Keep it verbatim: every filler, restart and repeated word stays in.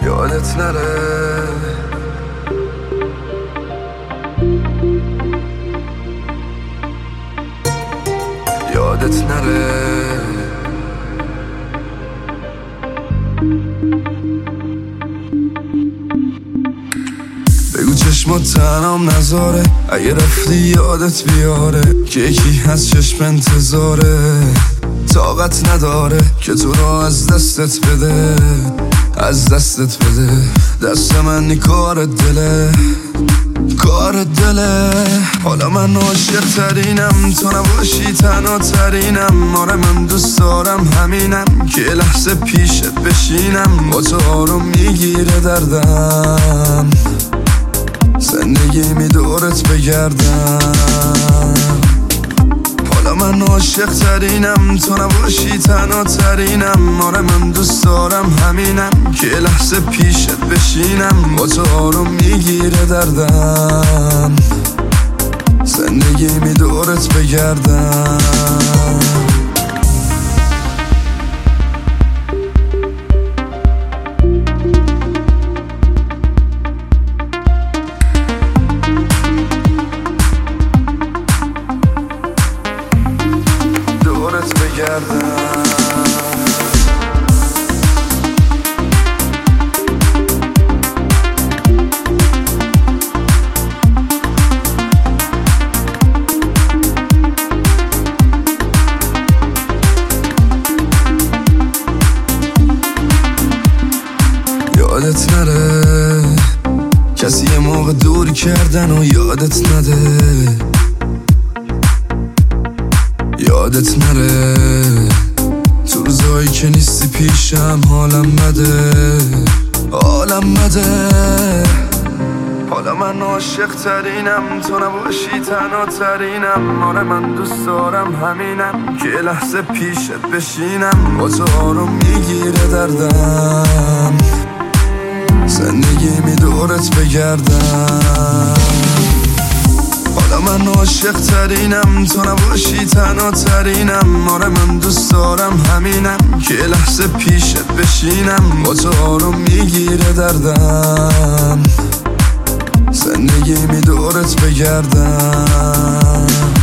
یادت نره یادت نره بگو چشمات تنام نذاره، اگه رفتی یادت بیاره که یکی هست چشم انتظاره، طاقت نداره که تو رو از دستت بده، از دستت بده. دست من کار دله، کار دله. حالا من عاشق ترینم، تو نباشی تنها ترینم. آره من دوست دارم همینم که لحظه پیشت بشینم، با تو آروم میگیره دردم، زندگی می دورت بگردم. حالا من عاشق ترینم، تو نباشی تنها ترینم. آره من دوست دارم همینم که لحظه پیشت بشینم، با تو آروم میگیره دردم، زندگی می دورت بگردم. یادت نره کسی یه موقع دور کردن و یادت نده، یادت نره تو روزایی که نیستی پیشم حالم بده، حالم بده. حالا من عاشق ترینم، تو نباشی تنها ترینم. آره من دوست دارم همینم که لحظه پیشت بشینم، با تو آروم میگیره دردم، زندگی می دورت بگردم. حالا من عاشق ترینم، تو نباشی تنها ترینم. آره من دوست دارم همینم که لحظه پیشت بشینم، با تو آروم میگیره دردم، زندگی می دورت بگردم.